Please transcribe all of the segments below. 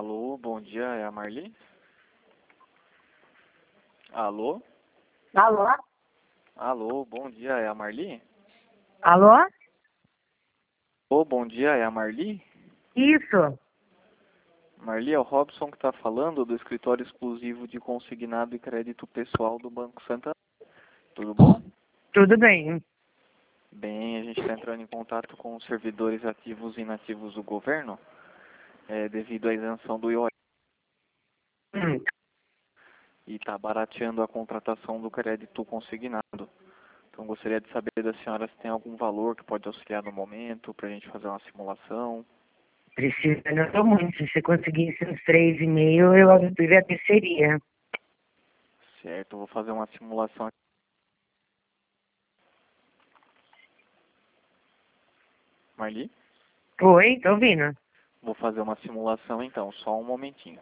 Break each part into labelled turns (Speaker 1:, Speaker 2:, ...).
Speaker 1: Alô, bom dia, é a Marli? Alô?
Speaker 2: Alô?
Speaker 1: Alô, bom dia, é a Marli?
Speaker 2: Alô?
Speaker 1: Alô, bom dia, é a Marli?
Speaker 2: Isso.
Speaker 1: Marli, é o Robson que está falando do escritório exclusivo de consignado e crédito pessoal do Banco Santander. Tudo bom?
Speaker 2: Tudo bem.
Speaker 1: Bem, a gente está entrando em contato com os servidores ativos e inativos do governo, devido à isenção do IOF,
Speaker 2: Hum.
Speaker 1: e está barateando a contratação do crédito consignado. Então, gostaria de saber da senhora se tem algum valor que pode auxiliar no momento, para a gente fazer uma simulação.
Speaker 2: Precisa, não tô muito. Se você conseguisse uns 3,5, eu agradeceria.
Speaker 1: Certo, eu vou fazer uma simulação aqui. Marli?
Speaker 2: Oi, tô ouvindo.
Speaker 1: Vou fazer uma simulação então, só um momentinho.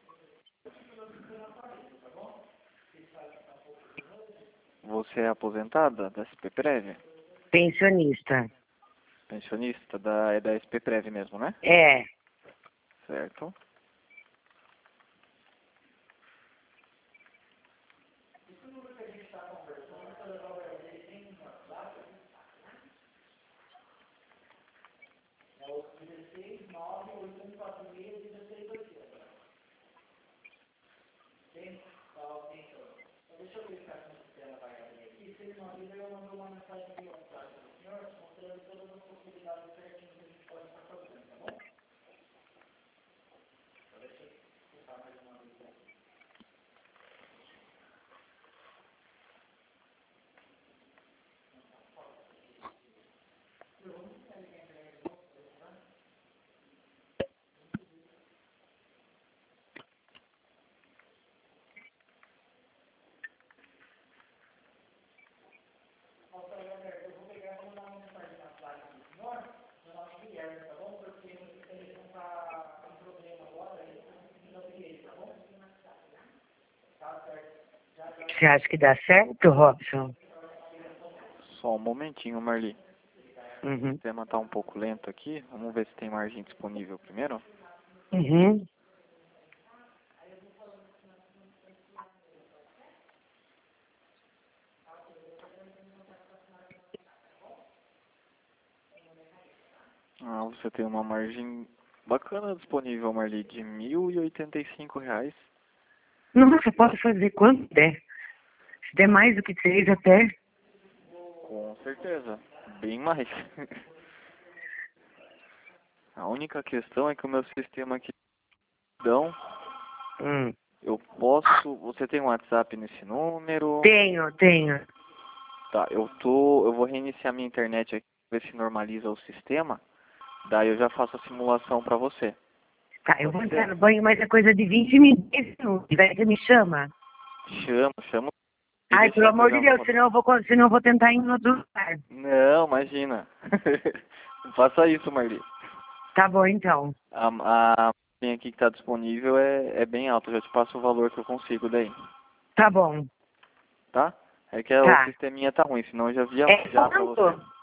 Speaker 1: Você é aposentada da SPPrev?
Speaker 2: Pensionista.
Speaker 1: Pensionista é da SPPrev mesmo, né?
Speaker 2: É.
Speaker 1: Certo.
Speaker 2: Você acha que dá certo, Robson?
Speaker 1: Só um momentinho, Marli. O
Speaker 2: Uhum.
Speaker 1: sistema está um pouco lento aqui. Vamos ver se tem margem disponível primeiro.
Speaker 2: Uhum.
Speaker 1: Ah, você tem uma margem bacana disponível, Marli, de R$ 1.085.
Speaker 2: Nossa, posso fazer quanto der. Se der mais do que 3 até.
Speaker 1: Com certeza, bem mais. A única questão é que o meu sistema aqui não.
Speaker 2: Hum.
Speaker 1: Eu posso. Você tem um WhatsApp nesse número?
Speaker 2: Tenho.
Speaker 1: Tá, eu vou reiniciar minha internet aqui, ver se normaliza o sistema. Daí eu já faço a simulação pra você.
Speaker 2: Tá, eu
Speaker 1: Pode
Speaker 2: vou entrar
Speaker 1: ser?
Speaker 2: no banho, mas é coisa de 20 minutos. Você me chama?
Speaker 1: Chamo e
Speaker 2: Ai,
Speaker 1: deixa
Speaker 2: pelo
Speaker 1: eu
Speaker 2: amor
Speaker 1: pegar
Speaker 2: de
Speaker 1: uma
Speaker 2: Deus,
Speaker 1: foto.
Speaker 2: senão eu vou tentar ir em outro lugar.
Speaker 1: Não, imagina. Não faça isso, Marli.
Speaker 2: Tá bom, então.
Speaker 1: A linha aqui que tá disponível é bem alta. Eu já te passo o valor que eu consigo daí.
Speaker 2: Tá bom.
Speaker 1: Tá? É que o
Speaker 2: Tá.
Speaker 1: sisteminha tá ruim, senão eu já via
Speaker 2: É
Speaker 1: já pra você.
Speaker 2: quanto?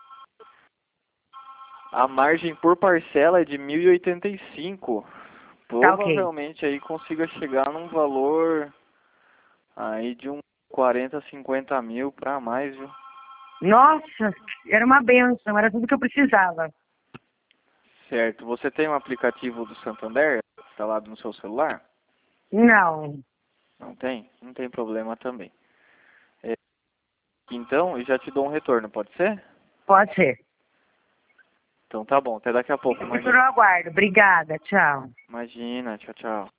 Speaker 1: A margem por parcela é de 1.085.
Speaker 2: Tá ok.
Speaker 1: Provavelmente aí consiga chegar num valor aí de uns 40, 50 mil pra mais, viu?
Speaker 2: Nossa, era uma benção, era tudo que eu precisava.
Speaker 1: Certo. Você tem um aplicativo do Santander instalado no seu celular?
Speaker 2: Não.
Speaker 1: Não tem? Não tem problema também. É, então, eu já te dou um retorno, pode ser?
Speaker 2: Pode ser.
Speaker 1: Então tá bom, até daqui a pouco,
Speaker 2: Fico no
Speaker 1: Marli.
Speaker 2: aguardo. Obrigada. Tchau.
Speaker 1: Imagina, tchau, tchau.